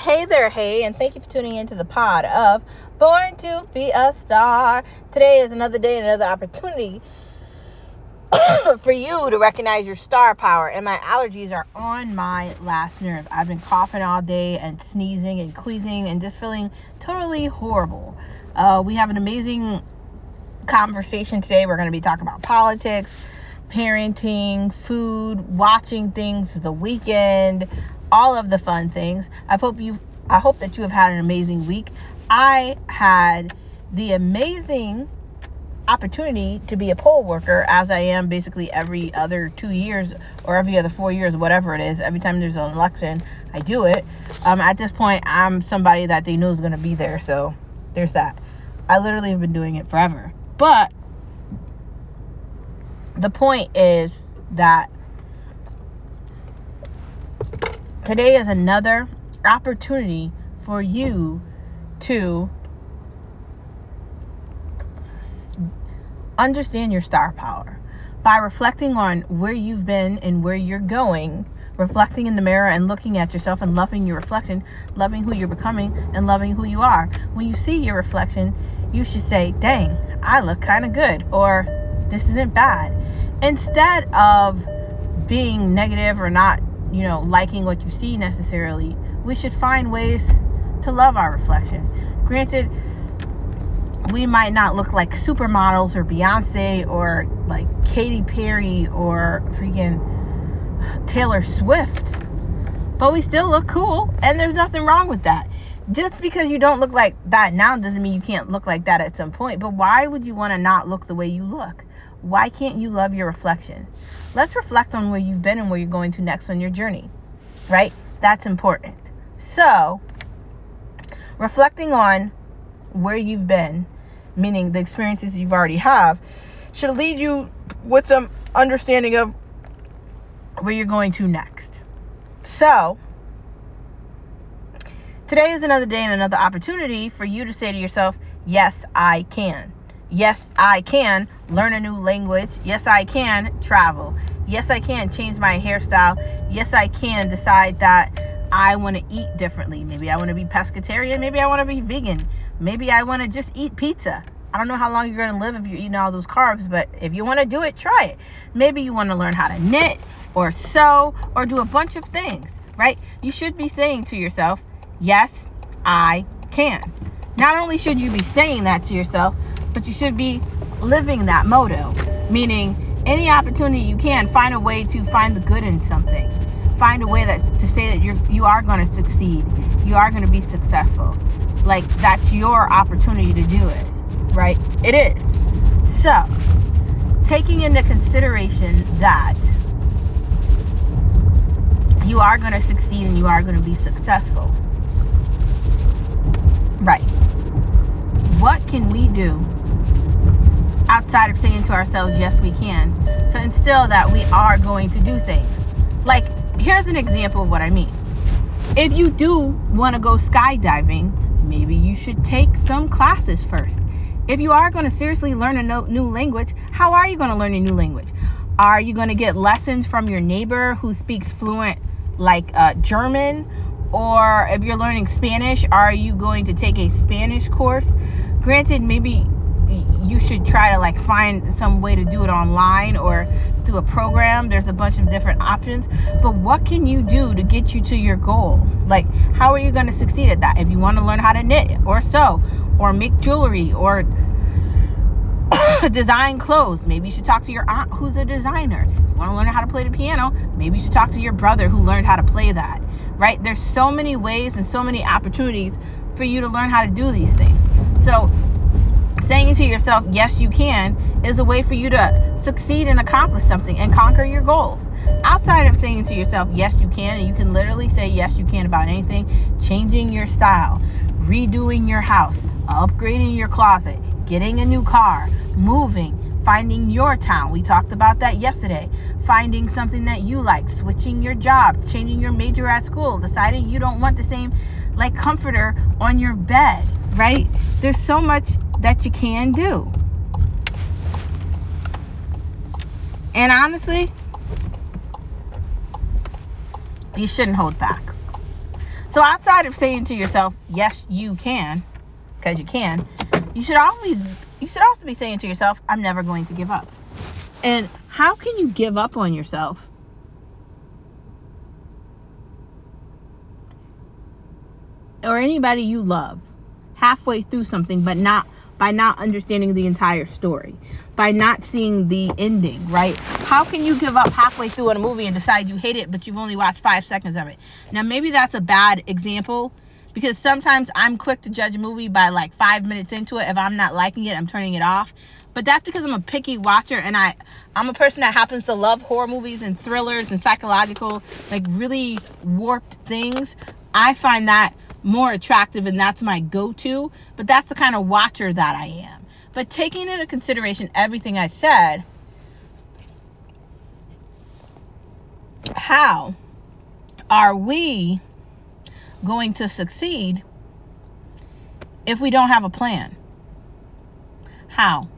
Hey there, hey, and thank you for tuning into the pod of Born to Be a Star. Today is another day, another opportunity for you to recognize your star power. And my allergies are on my last nerve. I've been coughing all day and sneezing and queasing and just feeling totally horrible. We have an amazing conversation today. We're going to be talking about politics, parenting, food, watching things, the weekend, all of the fun things. I hope that you have had an amazing week. I had the amazing opportunity to be a poll worker, as I am basically every other 2 years or every other 4 years, whatever it is. Every time there's an election, I do it. At this point, I'm somebody that they know is going to be there, so there's that. I literally have been doing it forever. But the point is that today is another opportunity for you to understand your star power by reflecting on where you've been and where you're going, reflecting in the mirror and looking at yourself and loving your reflection, loving who you're becoming and loving who you are. When you see your reflection, you should say, dang, I look kind of good, or this isn't bad. Instead of being negative or not, liking what you see necessarily, we should find ways to love our reflection. Granted, we might not look like supermodels or Beyonce or like Katy Perry or freaking Taylor Swift, but we still look cool, and there's nothing wrong with that. Just because you don't look like that now doesn't mean you can't look like that at some point. But why would you want to not look the way you look? Why can't you love your reflection? Let's reflect on where you've been and where you're going to next on your journey, right? That's important. So, reflecting on where you've been, meaning the experiences you've already have, should lead you with some understanding of where you're going to next. So, today is another day and another opportunity for you to say to yourself, yes, I can. Yes, I can learn a new language. Yes, I can travel. Yes, I can change my hairstyle. Yes, I can decide that I want to eat differently. Maybe I want to be pescatarian. Maybe I want to be vegan. Maybe I want to just eat pizza. I don't know how long you're going to live if you're eating all those carbs, but if you want to do it, try it. Maybe you want to learn how to knit or sew or do a bunch of things, right? You should be saying to yourself, yes, I can. Not only should you be saying that to yourself, but you should be living that motto, meaning any opportunity you can, find a way to find the good in something. Find a way to say that you are going to succeed. You are going to be successful. Like, that's your opportunity to do it, right? It is. So, taking into consideration that you are going to succeed and you are going to be successful, right? What can we do outside of saying to ourselves, yes, we can, to instill that we are going to do things? Like, here's an example of what I mean. If you do want to go skydiving, maybe you should take some classes first. If you are going to seriously learn a new language, how are you going to learn a new language? Are you going to get lessons from your neighbor who speaks fluent German? Or if you're learning Spanish, are you going to take a Spanish course? Granted, maybe you should try to find some way to do it online or through a program. There's a bunch of different options. But what can you do to get you to your goal? Like, how are you going to succeed at that? If you want to learn how to knit or sew or make jewelry or design clothes, maybe you should talk to your aunt who's a designer. If you want to learn how to play the piano, maybe you should talk to your brother who learned how to play that, right? There's so many ways and so many opportunities for you to learn how to do these things. So saying to yourself, yes, you can, is a way for you to succeed and accomplish something and conquer your goals. Outside of saying to yourself, yes, you can, and you can literally say yes, you can about anything, changing your style, redoing your house, upgrading your closet, getting a new car, moving, finding your town. We talked about that yesterday. Finding something that you like, switching your job, changing your major at school, deciding you don't want the same comforter on your bed, right? There's so much that you can do. And honestly, you shouldn't hold back. So outside of saying to yourself, yes, you can, because you can, you should also be saying to yourself, I'm never going to give up. And how can you give up on yourself or anybody you love halfway through something, but not by not understanding the entire story, by not seeing the ending, right? How can you give up halfway through a movie and decide you hate it, but you've only watched 5 seconds of it? Now, maybe that's a bad example, because sometimes I'm quick to judge a movie by like 5 minutes into it. If I'm not liking it, I'm turning it off. But that's because I'm a picky watcher, and I'm a person that happens to love horror movies and thrillers and psychological, like really warped things. I find that more attractive, and that's my go-to. But that's the kind of watcher that I am. But taking into consideration everything I said, how are we going to succeed if we don't have a plan? How?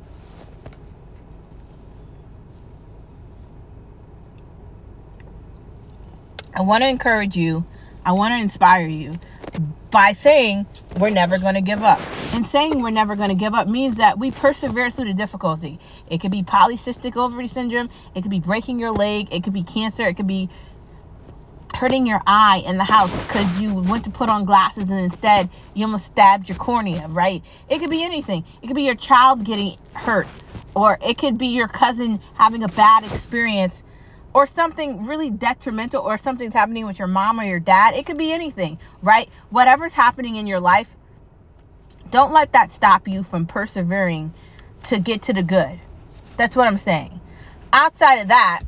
I want to encourage you. I want to inspire you by saying we're never going to give up. And saying we're never going to give up means that we persevere through the difficulty. It could be polycystic ovary syndrome. It could be breaking your leg. It could be cancer. It could be hurting your eye in the house because you went to put on glasses and instead you almost stabbed your cornea, right? It could be anything. It could be your child getting hurt, or it could be your cousin having a bad experience, or something really detrimental, or something's happening with your mom or your dad. It could be anything, right? Whatever's happening in your life, don't let that stop you from persevering to get to the good. That's what I'm saying. Outside of that,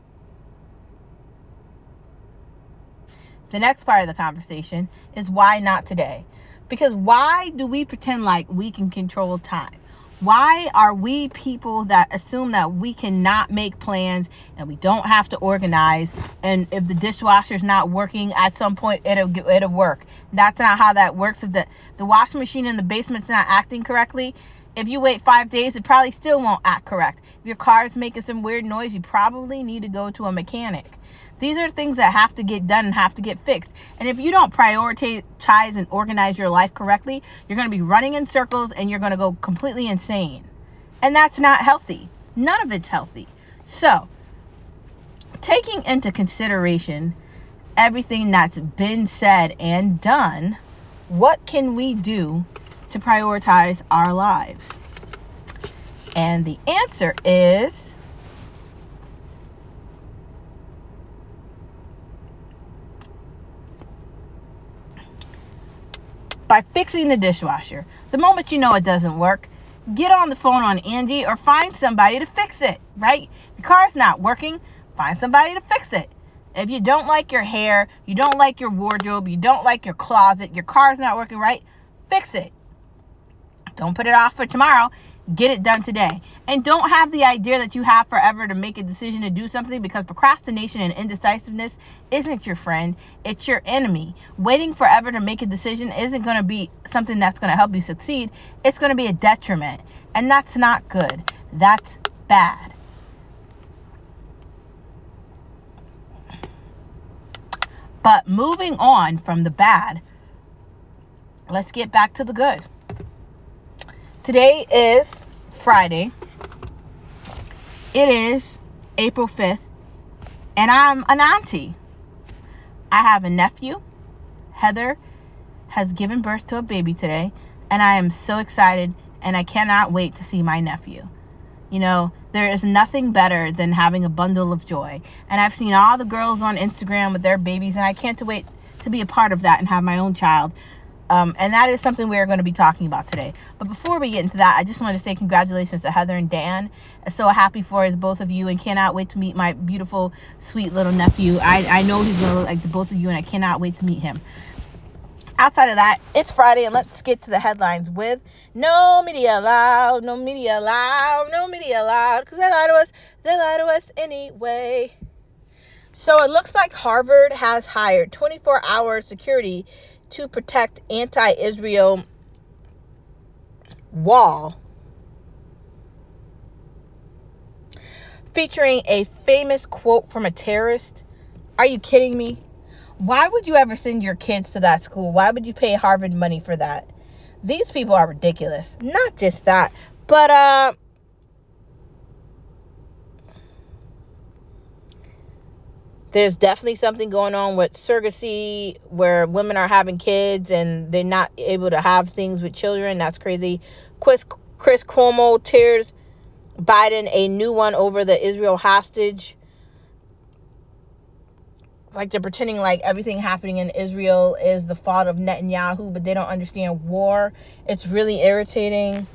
the next part of the conversation is why not today? Because why do we pretend like we can control time? Why are we people that assume that we cannot make plans and we don't have to organize, and if the dishwasher's not working at some point it'll work? That's not how that works. If the washing machine in the basement's not acting correctly, if you wait 5 days, it probably still won't act correct. If your car's making some weird noise, you probably need to go to a mechanic. These are things that have to get done and have to get fixed. And if you don't prioritize and organize your life correctly, you're going to be running in circles and you're going to go completely insane. And that's not healthy. None of it's healthy. So, taking into consideration everything that's been said and done, what can we do to prioritize our lives? And the answer is by fixing the dishwasher. The moment you know it doesn't work, get on the phone on Angie or find somebody to fix it, right? Your car's not working, find somebody to fix it. If you don't like your hair, you don't like your wardrobe, you don't like your closet, your car's not working right, fix it. Don't put it off for tomorrow. Get it done today. And don't have the idea that you have forever to make a decision to do something, because procrastination and indecisiveness isn't your friend. It's your enemy. Waiting forever to make a decision isn't going to be something that's going to help you succeed. It's going to be a detriment. And that's not good. That's bad. But moving on from the bad, let's get back to the good. Today is Friday. It is April 5th, and I'm an auntie. I have a nephew. Heather has given birth to a baby today, and I am so excited, and I cannot wait to see my nephew. You know, there is nothing better than having a bundle of joy, and I've seen all the girls on Instagram with their babies, and I can't wait to be a part of that and have my own child. And that is something we're going to be talking about today. But before we get into that, I just want to say congratulations to Heather and Dan. I'm so happy for the both of you and cannot wait to meet my beautiful, sweet little nephew. I know he's going to look like the both of you, and I cannot wait to meet him. Outside of that, it's Friday, and let's get to the headlines with no media allowed, no media allowed, no media allowed, because they lie to us anyway. So it looks like Harvard has hired 24-hour security to protect anti-Israel wall, featuring a famous quote from a terrorist. Are you kidding me? Why would you ever send your kids to that school? Why would you pay Harvard money for that? These people are ridiculous. Not just that, but there's definitely something going on with surrogacy where women are having kids and they're not able to have things with children. That's crazy. Chris Cuomo tears Biden a new one over the Israel hostage. It's like they're pretending like everything happening in Israel is the fault of Netanyahu, but they don't understand war. It's really irritating.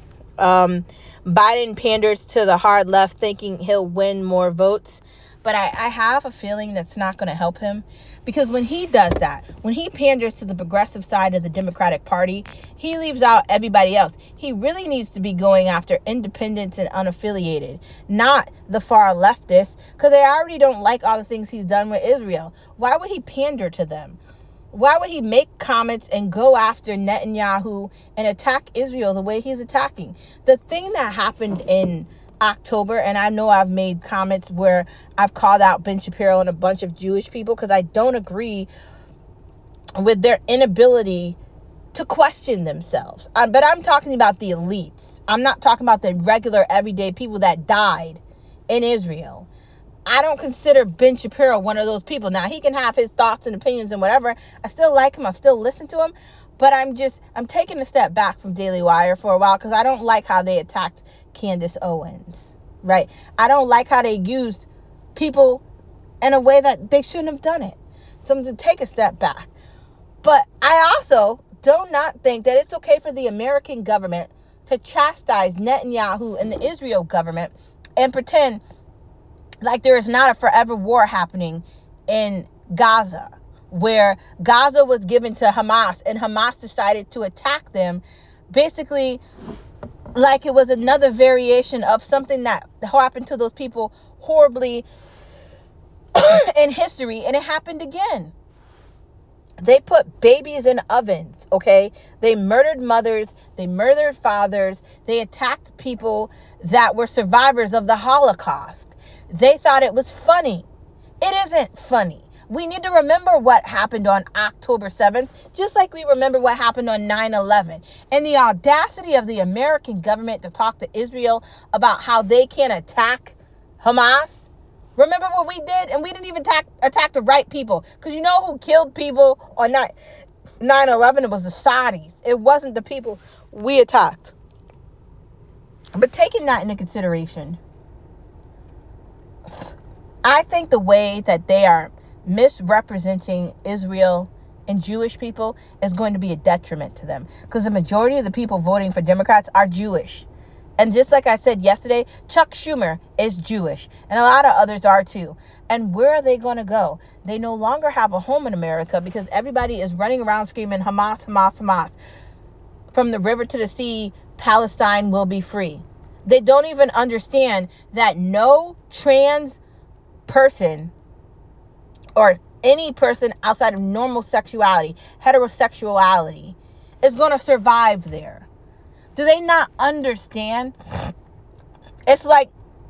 Biden panders to the hard left, thinking he'll win more votes. But I have a feeling that's not going to help him, because when he does that, when he panders to the progressive side of the Democratic Party, he leaves out everybody else. He really needs to be going after independents and unaffiliated, not the far leftists, because they already don't like all the things he's done with Israel. Why would he pander to them? Why would he make comments and go after Netanyahu and attack Israel the way he's attacking? The thing that happened in October, and I know I've made comments where I've called out Ben Shapiro and a bunch of Jewish people because I don't agree with their inability to question themselves. But I'm talking about the elites. I'm not talking about the regular everyday people that died in Israel. I don't consider Ben Shapiro one of those people. Now, he can have his thoughts and opinions and whatever. I still like him. I still listen to him. But I'm taking a step back from Daily Wire for a while because I don't like how they attacked Candace Owens, right? I don't like how they used people in a way that they shouldn't have done it. So I'm going to take a step back. But I also do not think that it's okay for the American government to chastise Netanyahu and the Israel government and pretend like there is not a forever war happening in Gaza, where Gaza was given to Hamas and Hamas decided to attack them, basically like it was another variation of something that happened to those people horribly in history, and it happened again. They put babies in ovens, okay? They murdered mothers, they murdered fathers, they attacked people that were survivors of the Holocaust. They thought it was funny. It isn't funny. We need to remember what happened on October 7th, just like we remember what happened on 9/11. And the audacity of the American government to talk to Israel about how they can attack Hamas. Remember what we did? And we didn't even attack the right people. Because you know who killed people on 9/11? It was the Saudis. It wasn't the people we attacked. But taking that into consideration, I think the way that they are misrepresenting Israel and Jewish people is going to be a detriment to them. Because the majority of the people voting for Democrats are Jewish. And just like I said yesterday, Chuck Schumer is Jewish. And a lot of others are too. And where are they going to go? They no longer have a home in America because everybody is running around screaming Hamas, Hamas, Hamas. From the river to the sea, Palestine will be free. They don't even understand that no trans person or any person outside of normal sexuality, heterosexuality, is going to survive there. Do they not understand? It's like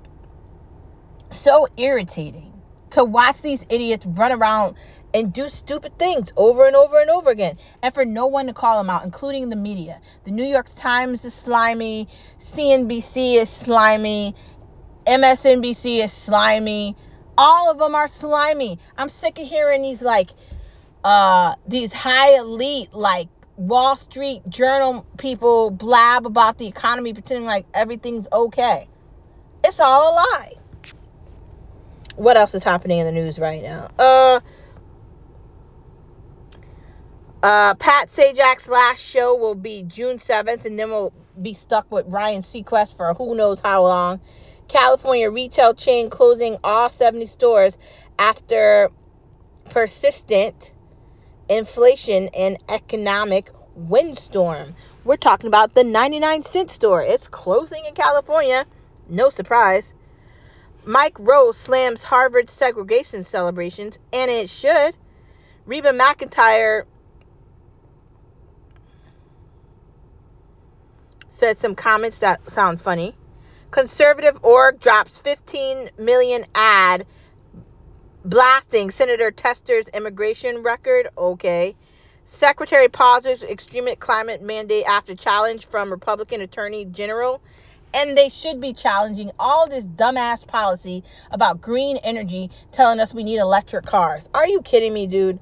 so irritating to watch these idiots run around and do stupid things over and over and over again, and for no one to call them out, including the media. The New York Times is slimy, CNBC is slimy, MSNBC is slimy. All of them are slimy. I'm sick of hearing these high elite Wall Street Journal people blab about the economy, pretending like everything's okay. It's all a lie. What else is happening in the news right now? Pat Sajak's last show will be June 7th, and then we'll be stuck with Ryan Seacrest for who knows how long. California retail chain closing all 70 stores after persistent inflation and economic windstorm. We're talking about the 99-cent store. It's closing in California. No surprise. Mike Rose slams Harvard segregation celebrations, and it should. Reba McEntire said some comments that sound funny. Conservative org drops $15 million ad blasting Senator Tester's immigration record. Okay. Secretary pauses extreme climate mandate after challenge from Republican Attorney General. And they should be challenging all this dumbass policy about green energy, telling us we need electric cars. Are you kidding me, dude?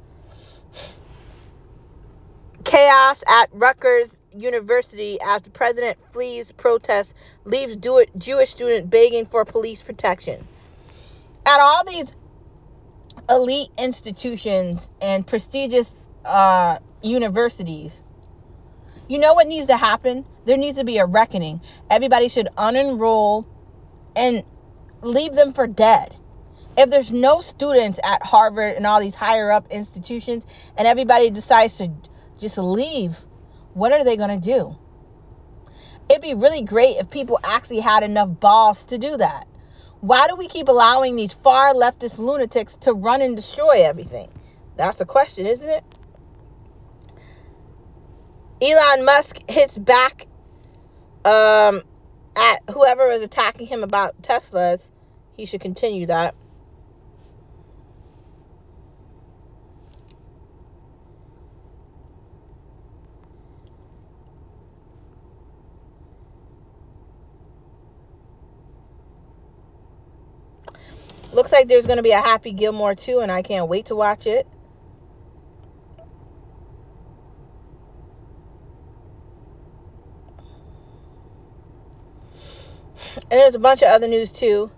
Chaos at Rutgers University as the president flees protests, leaves Jewish student begging for police protection. At all these elite institutions and prestigious universities, you know what needs to happen? There needs to be a reckoning. Everybody should unenroll and leave them for dead. If there's no students at Harvard and all these higher up institutions and everybody decides to just leave, what are they going to do? It'd be really great if people actually had enough balls to do that. Why do we keep allowing these far leftist lunatics to run and destroy everything? That's a question, isn't it? Elon Musk hits back at whoever was attacking him about Teslas. He should continue that. Looks like there's going to be a Happy Gilmore 2, and I can't wait to watch it. And there's a bunch of other news too.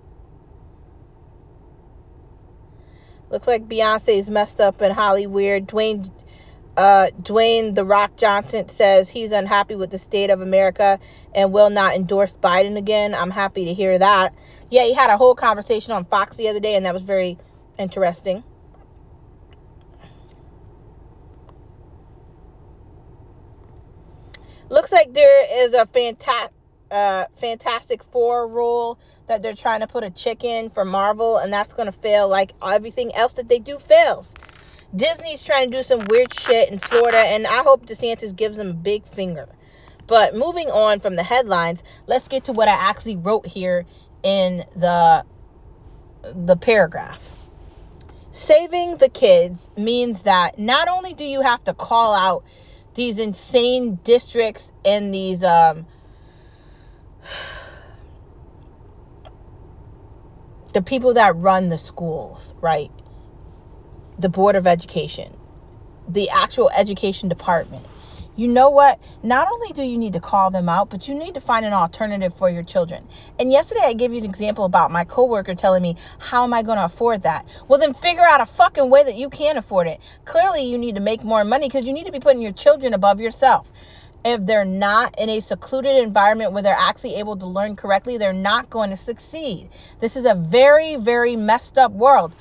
Looks like Beyonce's messed up in Hollywood. Dwayne The Rock Johnson says he's unhappy with the state of America and will not endorse Biden again. I'm happy to hear that. Yeah, he had a whole conversation on Fox the other day, and that was very interesting. Looks like there is a Fantastic Four rule that they're trying to put a chick in for Marvel, and that's going to fail like everything else that they do fails. Disney's trying to do some weird shit in Florida, and I hope DeSantis gives them a big finger. But moving on from the headlines, let's get to what I actually wrote here in the paragraph. Saving the kids means that not only do you have to call out these insane districts and these the people that run the schools, right? The Board of Education, the actual education department. You know what? Not only do you need to call them out, but you need to find an alternative for your children. And yesterday I gave you an example about my coworker telling me, how am I going to afford that? Well, then figure out a fucking way that you can afford it. Clearly you need to make more money because you need to be putting your children above yourself. If they're not in a secluded environment where they're actually able to learn correctly, they're not going to succeed. This is a very, very messed up world.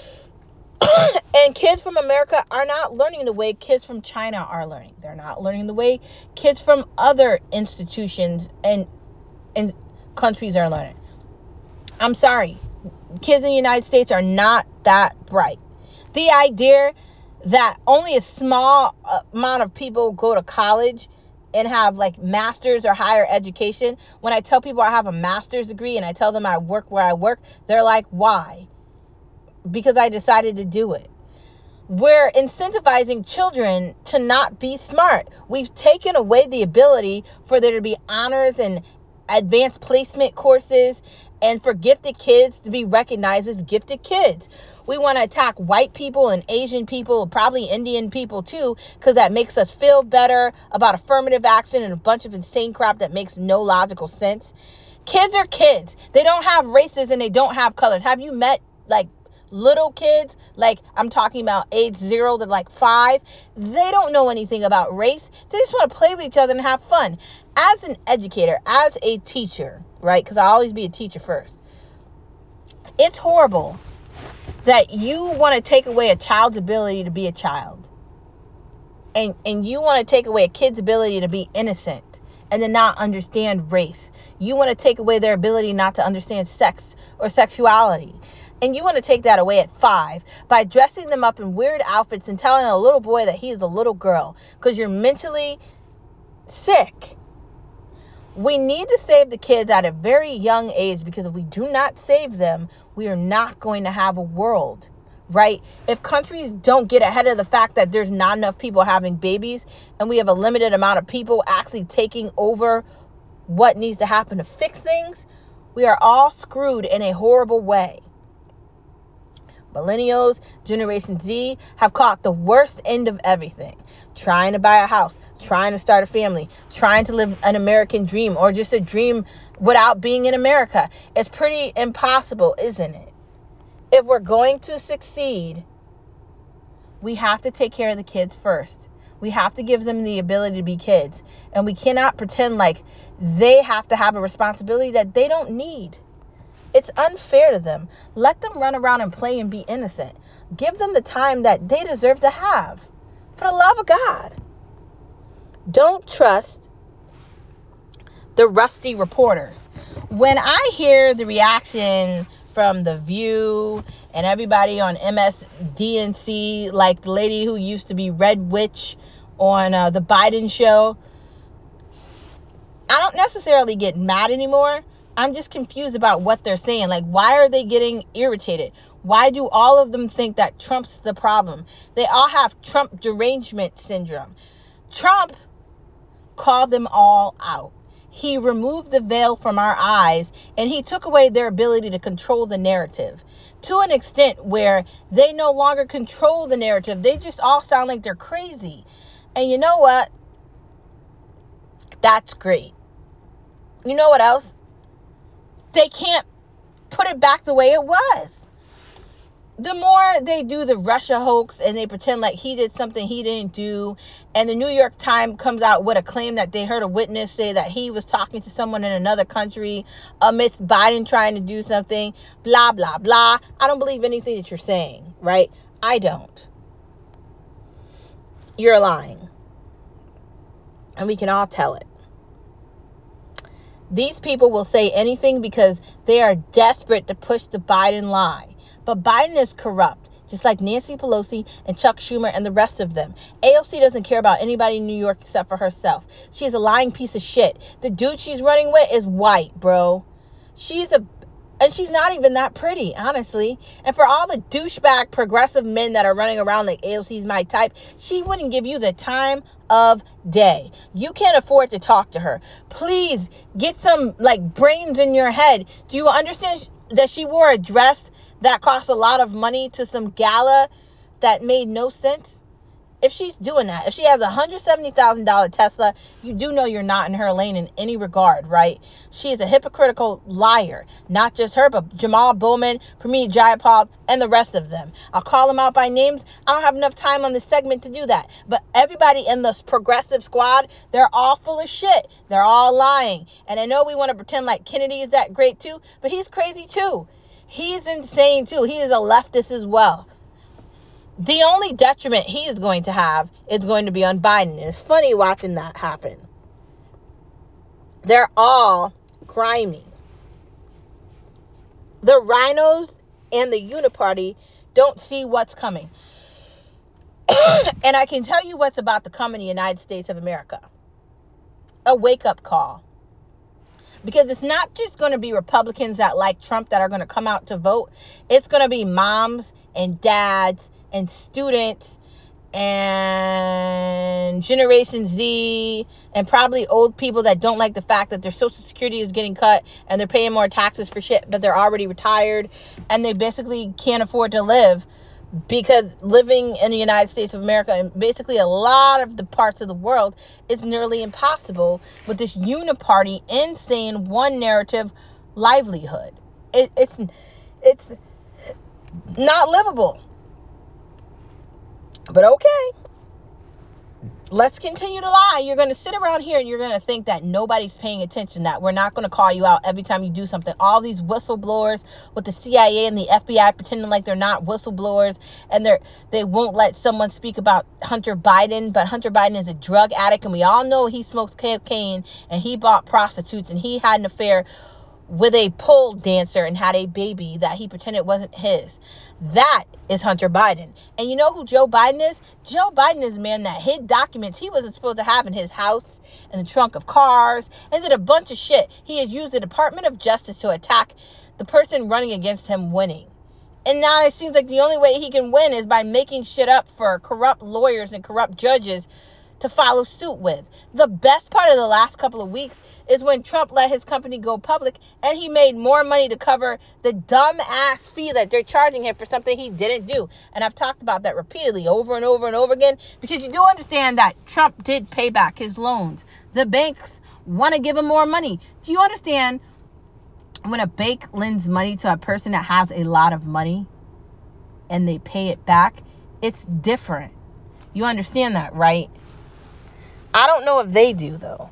And kids from America are not learning the way kids from China are learning. They're not learning the way kids from other institutions and countries are learning. I'm sorry. Kids in the United States are not that bright. The idea that only a small amount of people go to college and have like master's or higher education. When I tell people I have a master's degree and I tell them I work where I work, they're like, why? Because I decided to do it. We're incentivizing children to not be smart. We've taken away the ability for there to be honors and advanced placement courses and for gifted kids to be recognized as gifted kids. We want to attack white people and Asian people, probably Indian people too, because that makes us feel better about affirmative action and a bunch of insane crap that makes no logical sense. Kids are kids. They don't have races and they don't have colors. Have you met like little kids? Like I'm talking about age 0 to like 5. They don't know anything about race. They just want to play with each other and have fun. As an educator, as a teacher, right? Because I always be a teacher first. It's horrible that you want to take away a child's ability to be a child. And you want to take away a kid's ability to be innocent and to not understand race. You want to take away their ability not to understand sex or sexuality. And you want to take that away at 5 by dressing them up in weird outfits and telling a little boy that he is a little girl because you're mentally sick. We need to save the kids at a very young age, because if we do not save them, we are not going to have a world, right? If countries don't get ahead of the fact that there's not enough people having babies and we have a limited amount of people actually taking over what needs to happen to fix things, we are all screwed in a horrible way. Millennials, Generation Z have caught the worst end of everything. Trying to buy a house, trying to start a family, trying to live an American dream, or just a dream without being in America. It's pretty impossible, isn't it? If we're going to succeed, we have to take care of the kids first. We have to give them the ability to be kids. And we cannot pretend like they have to have a responsibility that they don't need. It's unfair to them. Let them run around and play and be innocent. Give them the time that they deserve to have. For the love of God. Don't trust the rusty reporters. When I hear the reaction from The View and everybody on MSDNC, like the lady who used to be Red Witch on the Biden show, I don't necessarily get mad anymore. I'm just confused about what they're saying. Like, why are they getting irritated? Why do all of them think that Trump's the problem? They all have Trump derangement syndrome. Trump called them all out. He removed the veil from our eyes, and he took away their ability to control the narrative to an extent where they no longer control the narrative. They just all sound like they're crazy. And you know what? That's great. You know what else? They can't put it back the way it was. The more they do the Russia hoax and they pretend like he did something he didn't do, and the New York Times comes out with a claim that they heard a witness say that he was talking to someone in another country amidst Biden trying to do something, blah, blah, blah. I don't believe anything that you're saying, right? I don't. You're lying. And we can all tell it. These people will say anything because they are desperate to push the Biden lie. But Biden is corrupt, just like Nancy Pelosi and Chuck Schumer and the rest of them. AOC doesn't care about anybody in New York except for herself. She is a lying piece of shit. The dude she's running with is white, bro. And she's not even that pretty, honestly. And for all the douchebag progressive men that are running around like AOC's my type, she wouldn't give you the time of day. You can't afford to talk to her. Please get some brains in your head. Do you understand that she wore a dress that cost a lot of money to some gala that made no sense? If she's doing that, if she has a $170,000 Tesla, you do know you're not in her lane in any regard, right? She is a hypocritical liar. Not just her, but Jamal Bowman, Pramit Jayapal, and the rest of them. I'll call them out by names. I don't have enough time on this segment to do that. But everybody in this progressive squad, they're all full of shit. They're all lying. And I know we want to pretend like Kennedy is that great too, but he's crazy too. He's insane too. He is a leftist as well. The only detriment he is going to have is going to be on Biden. It's funny watching that happen. They're all grimy. The rhinos and the uniparty don't see what's coming. And I can tell you what's about to come in the United States of America. A wake-up call. Because it's not just going to be Republicans that like Trump that are going to come out to vote. It's going to be moms and dads and students and Generation Z and probably old people that don't like the fact that their Social Security is getting cut and they're paying more taxes for shit, but they're already retired and they basically can't afford to live, because living in the United States of America and basically a lot of the parts of the world is nearly impossible with this uniparty, insane, one narrative livelihood. It's not livable. But okay, let's continue to lie. You're going to sit around here and you're going to think that nobody's paying attention, that we're not going to call you out every time you do something. All these whistleblowers with the CIA and the FBI pretending like they're not whistleblowers, and they won't let someone speak about Hunter Biden, but Hunter Biden is a drug addict, and we all know he smokes cocaine and he bought prostitutes and he had an affair with a pole dancer and had a baby that he pretended wasn't his. That is Hunter Biden. And you know who Joe Biden is? Joe Biden is a man that hid documents he wasn't supposed to have in his house, in the trunk of cars, and did a bunch of shit. He has used the Department of Justice to attack the person running against him winning. And now it seems like the only way he can win is by making shit up for corrupt lawyers and corrupt judges to follow suit with. The best part of the last couple of weeks is when Trump let his company go public and he made more money to cover the dumb ass fee that they're charging him for something he didn't do. And I've talked about that repeatedly over and over and over again, because you do understand that Trump did pay back his loans. The banks want to give him more money. Do you understand? When a bank lends money to a person that has a lot of money and they pay it back, it's different. You understand that, right? I don't know if they do, though.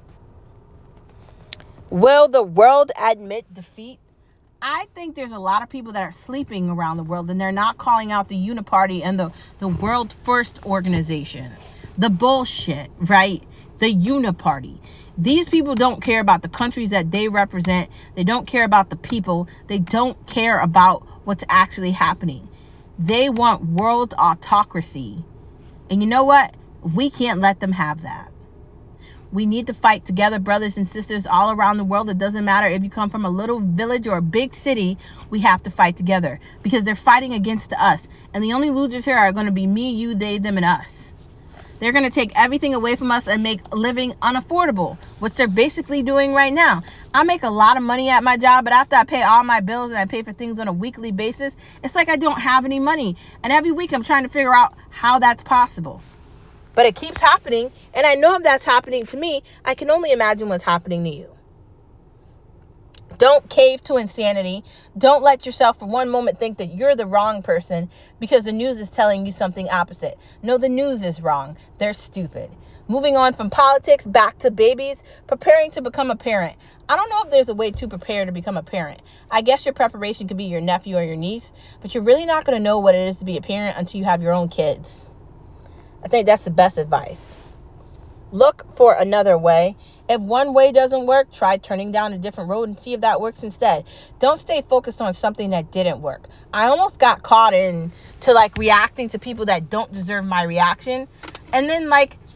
Will the world admit defeat? I think there's a lot of people that are sleeping around the world and they're not calling out the Uniparty and the World First Organization. The bullshit, right? The Uniparty. These people don't care about the countries that they represent. They don't care about the people. They don't care about what's actually happening. They want world autocracy. And you know what? We can't let them have that. We need to fight together, brothers and sisters all around the world. It doesn't matter if you come from a little village or a big city. We have to fight together because they're fighting against us. And the only losers here are going to be me, you, they, them, and us. They're going to take everything away from us and make living unaffordable, which they're basically doing right now. I make a lot of money at my job, but after I pay all my bills and I pay for things on a weekly basis, it's like I don't have any money. And every week I'm trying to figure out how that's possible. But it keeps happening, and I know if that's happening to me, I can only imagine what's happening to you. Don't cave to insanity. Don't let yourself for one moment think that you're the wrong person because the news is telling you something opposite. No, the news is wrong. They're stupid. Moving on from politics back to babies, preparing to become a parent. I don't know if there's a way to prepare to become a parent. I guess your preparation could be your nephew or your niece, but you're really not going to know what it is to be a parent until you have your own kids. I think that's the best advice. Look for another way. If one way doesn't work, try turning down a different road and see if that works instead. Don't stay focused on something that didn't work. I almost got caught in to reacting to people that don't deserve my reaction. And then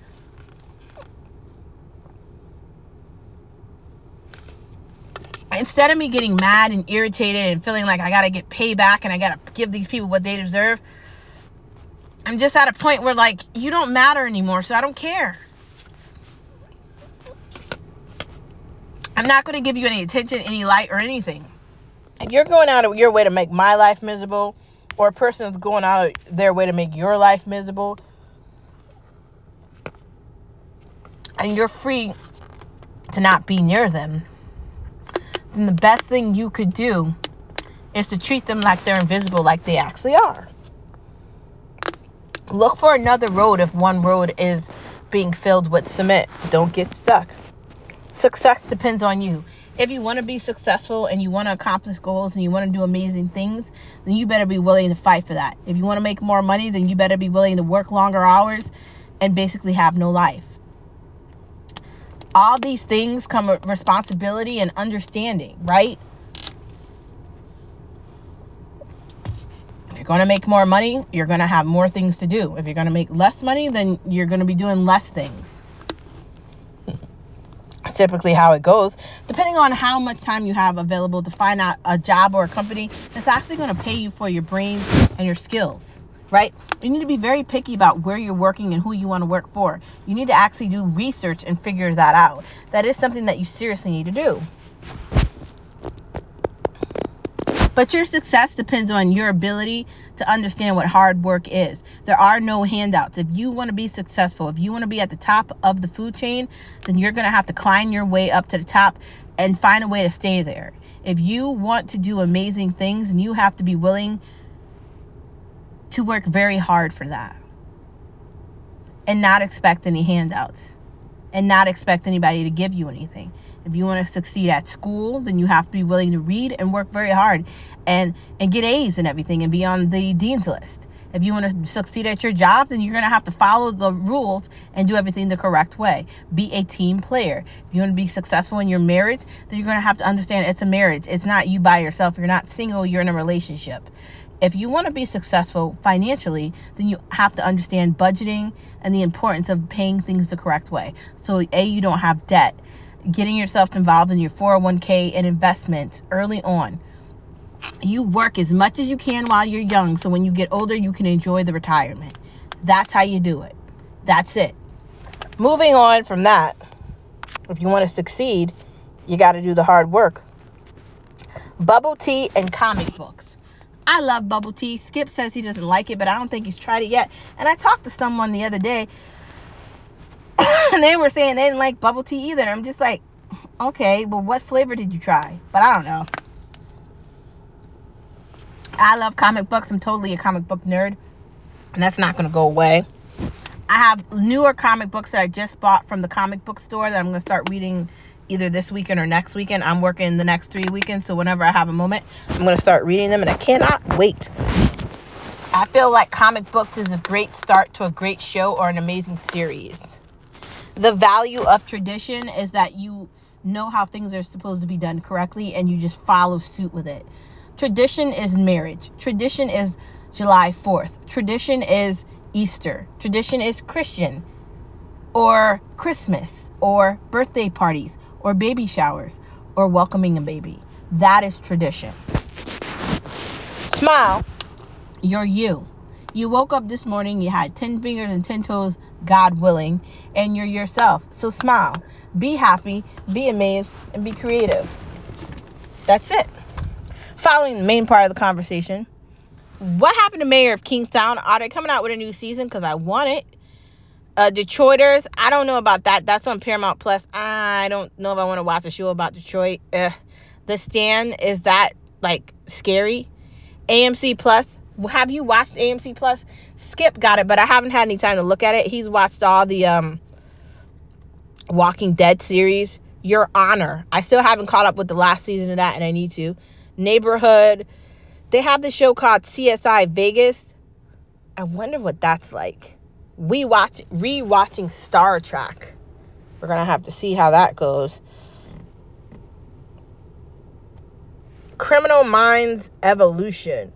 instead of me getting mad and irritated and feeling like I got to get payback and I got to give these people what they deserve, I'm just at a point where you don't matter anymore, so I don't care. I'm not going to give you any attention, any light, or anything. If you're going out of your way to make my life miserable, or a person is going out of their way to make your life miserable, and you're free to not be near them, then the best thing you could do is to treat them like they're invisible, like they actually are. Look for another road if one road is being filled with cement. Don't get stuck. Success depends on you. If you want to be successful and you want to accomplish goals and you want to do amazing things, then you better be willing to fight for that. If you want to make more money, then you better be willing to work longer hours and basically have no life. All these things come with responsibility and understanding, right? If you're going to make more money, you're going to have more things to do. If you're going to make less money, then you're going to be doing less things. Typically how it goes, depending on how much time you have available to find out a job or a company that's actually going to pay you for your brains and your skills, right? You need to be very picky about where you're working and who you want to work for. You need to actually do research and figure that out. That is something that you seriously need to do. But your success depends on your ability to understand what hard work is. There are no handouts. If you want to be successful, if you want to be at the top of the food chain, then you're going to have to climb your way up to the top and find a way to stay there. If you want to do amazing things, then you have to be willing to work very hard for that and not expect any handouts and not expect anybody to give you anything. If you want to succeed at school, then you have to be willing to read and work very hard and get A's and everything and be on the dean's list. If you want to succeed at your job, then you're going to have to follow the rules and do everything the correct way. Be a team player. If you want to be successful in your marriage, then you're going to have to understand it's a marriage. It's not you by yourself. You're not single. You're in a relationship. If you want to be successful financially, then you have to understand budgeting and the importance of paying things the correct way. So you don't have debt. Getting yourself involved in your 401k and investments early on. You work as much as you can while you're young, so when you get older, you can enjoy the retirement. That's how you do it. That's it. Moving on from that, if you want to succeed, you got to do the hard work. Bubble tea and comic books. I love bubble tea. Skip says he doesn't like it, but I don't think he's tried it yet. And I talked to someone the other day, and they were saying they didn't like bubble tea either. I'm just like, okay, well, what flavor did you try? But I don't know. I love comic books. I'm totally a comic book nerd, and that's not going to go away. I have newer comic books that I just bought from the comic book store that I'm going to start reading either this weekend or next weekend. I'm working the next 3 weekends, so whenever I have a moment, I'm going to start reading them, and I cannot wait. I feel like comic books is a great start to a great show or an amazing series. The value of tradition is that you know how things are supposed to be done correctly, and you just follow suit with it. Tradition is marriage. Tradition is July 4th. Tradition is Easter. Tradition is Christian, or Christmas, or birthday parties, or baby showers, or welcoming a baby. That is tradition. Smile. You're you. You woke up this morning, you had 10 fingers and 10 toes, God willing, and you're yourself. So smile. Be happy, be amazed, and be creative. That's it. Following the main part of the conversation, what happened to Mayor of Kingstown? Are they coming out with a new season? Because I want it. Detroiters, I don't know about that. That's on Paramount Plus. I don't know if I want to watch a show about Detroit. The Stand, is that like scary? AMC Plus, have you watched AMC Plus? Skip got it, but I haven't had any time to look at it. He's watched all the Walking Dead series. Your Honor, I still haven't caught up with the last season of that, and I need to. Neighborhood, they have this show called CSI Vegas. I wonder what that's like. Rewatching Star Trek. We're gonna have to see how that goes. Criminal Minds Evolution.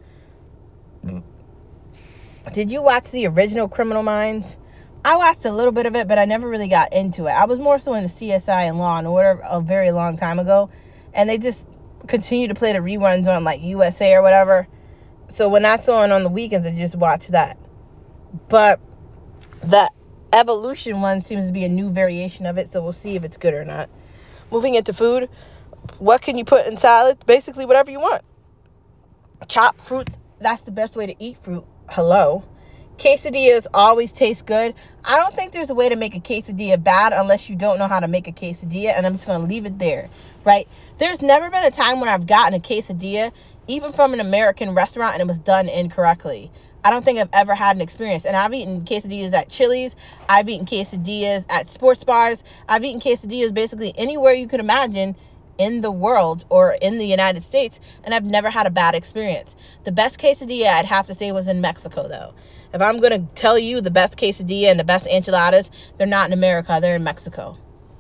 Did you watch the original Criminal Minds? I watched a little bit of it, but I never really got into it. I was more so into CSI and Law and Order a very long time ago, and they just continue to play the reruns on like USA or whatever. So when that's on the weekends, I just watch that. But the Evolution one seems to be a new variation of it, so we'll see if it's good or not. Moving into food, what can you put in salads? Basically whatever you want. Chopped fruits, that's the best way to eat fruit. Hello. Quesadillas always taste good. I don't think there's a way to make a quesadilla bad unless you don't know how to make a quesadilla, and I'm just going to leave it there, right? There's never been a time when I've gotten a quesadilla, even from an American restaurant, and it was done incorrectly. I don't think I've ever had an experience. And I've eaten quesadillas at Chili's. I've eaten quesadillas at sports bars. I've eaten quesadillas basically anywhere you could imagine in the world or in the United States, and I've never had a bad experience. The best quesadilla I'd have to say was in Mexico, though. If I'm going to tell you the best quesadilla and the best enchiladas, they're not in America, they're in Mexico.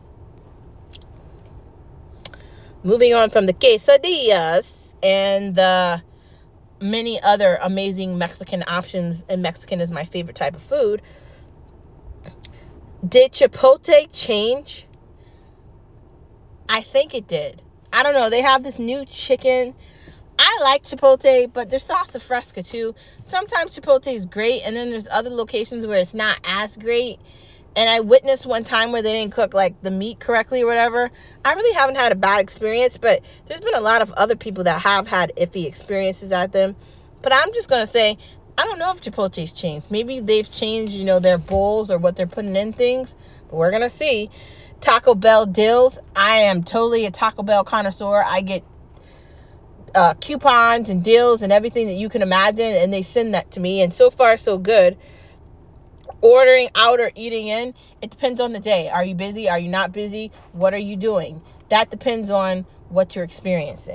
Moving on from the quesadillas and the many other amazing Mexican options, and Mexican is my favorite type of food. Did Chipotle change? I think it did. I don't know. They have this new chicken. I like Chipotle, but their salsa fresca too. Sometimes Chipotle is great, and then there's other locations where it's not as great. And I witnessed one time where they didn't cook like the meat correctly or whatever. I really haven't had a bad experience, but there's been a lot of other people that have had iffy experiences at them. But I'm just going to say, I don't know if Chipotle's changed. Maybe they've changed, their bowls or what they're putting in things, but we're going to see. Taco Bell deals. I am totally a Taco Bell connoisseur. I get coupons and deals and everything that you can imagine, and they send that to me, and so far so good. Ordering out or eating in, it depends on the day. Are you busy? Are you not busy? What are you doing? That depends on what you're experiencing.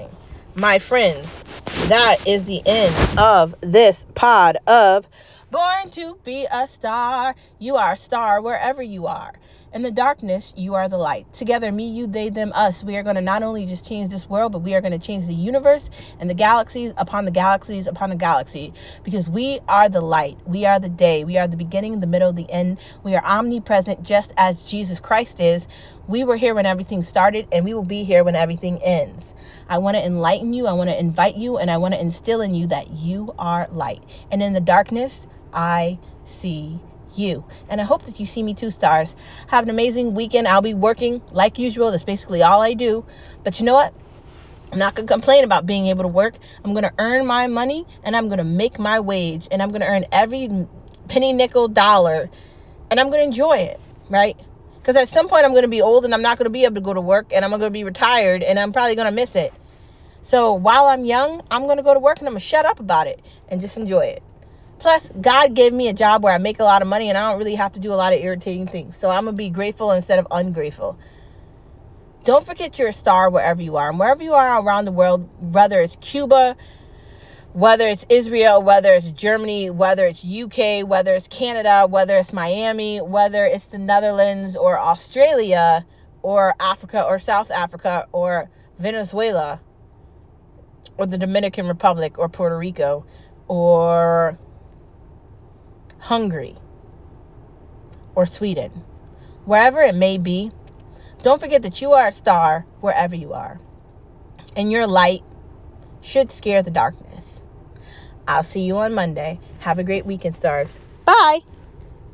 my friends, that is the end of this pod of Born to Be a Star. You are a star wherever you are. In the darkness, you are the light. Together, me, you, they, them, us, we are going to not only just change this world, but we are going to change the universe and the galaxies upon the galaxies upon the galaxy. Because we are the light. We are the day. We are the beginning, the middle, the end. We are omnipresent, just as Jesus Christ is. We were here when everything started, and we will be here when everything ends. I want to enlighten you. I want to invite you, and I want to instill in you that you are light. And in the darkness, I see you. And I hope that you see me too, stars. Have an amazing weekend. I'll be working like usual. That's basically all I do. But you know what? I'm not going to complain about being able to work. I'm going to earn my money, and I'm going to make my wage, and I'm going to earn every penny, nickel, dollar, and I'm going to enjoy it, right? Because at some point I'm going to be old and I'm not going to be able to go to work, and I'm going to be retired, and I'm probably going to miss it. So while I'm young, I'm going to go to work, and I'm going to shut up about it and just enjoy it. Plus, God gave me a job where I make a lot of money, and I don't really have to do a lot of irritating things. So I'm going to be grateful instead of ungrateful. Don't forget you're a star wherever you are. And wherever you are around the world, whether it's Cuba, whether it's Israel, whether it's Germany, whether it's UK, whether it's Canada, whether it's Miami, whether it's the Netherlands or Australia or Africa or South Africa or Venezuela or the Dominican Republic or Puerto Rico or Hungary or Sweden, wherever it may be, don't forget that you are a star wherever you are. And your light should scare the darkness. I'll see you on Monday. Have a great weekend, stars. Bye.